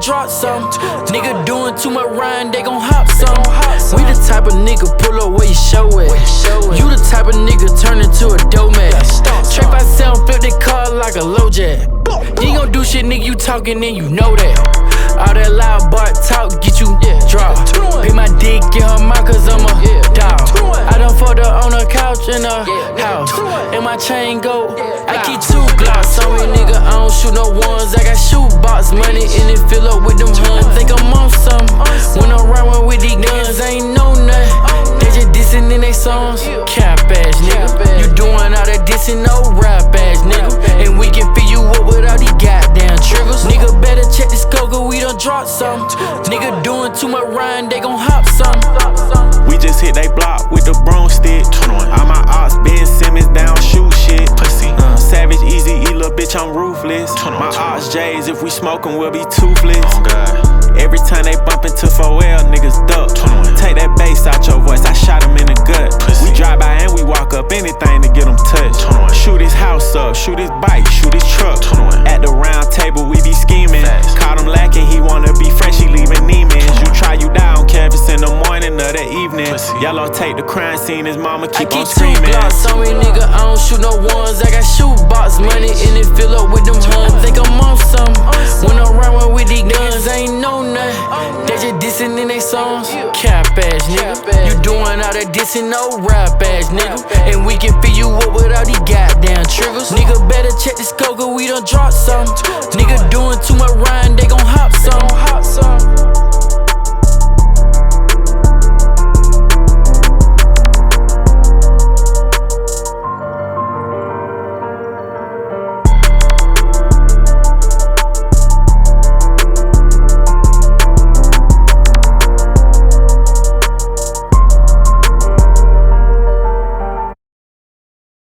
drop some. Nigga doing too much rhyme, they gon' hop some. We the type of nigga pull up where you show it. You the type of nigga turn into a doormat. Trap I sound, flip that car like a low jet. You ain't gon' do shit, nigga, you talking and you know that. All that loud bar talk get you drop. Pay my dick in her mouth cause I'm a dog. I done fucked her on her couch in her house. And my chain go, I keep 2 Glocks on me, nigga, I don't shoot no ones. I got shoebox money and it fill up with them huns. Think I'm on some. When I'm riding with these guns, I ain't know nothing. They just dissing in they songs. Cap ass nigga, you doing all that dissing, no rap ass nigga. And we can fill you up with all these goddamn triggers. Nigga better check this coca, we done drop some. Nigga doing too much rhyme, they gon' hop some. We just hit they block with the broomstick. All my ops, Ben Simmons, down shoot shit. Savage, easy, eat, little bitch, I'm ruthless. My ops, J's, if we smokin', we'll be toothless. Every time they bump into 4L, niggas duck. Take that bass out your voice, I shot him in the gut. We drive by and we walk up anything to get him touched. Shoot his house up, shoot his bike, shoot his truck. At the round table, we be scheming. Caught him lacking, he wanna be fresh, he leaving Neiman's. You try, you die, don't care if it's in the morning or the evening. Yellow take the crime scene, his mama keep on screaming. I keep 2 Glocks on me, nigga, I don't shoot no ones. I got shoebox money and it fill up with them huns. Think I'm on some. When I'm riding with these guns, I ain't know nothing. They just dissing in they songs. Cap ass nigga, you doing all that dissing, no rap ass nigga. And we can fill you up with all these goddamn triggers. Nigga better check this coca, we done drop some. Nigga doing too much rhyme,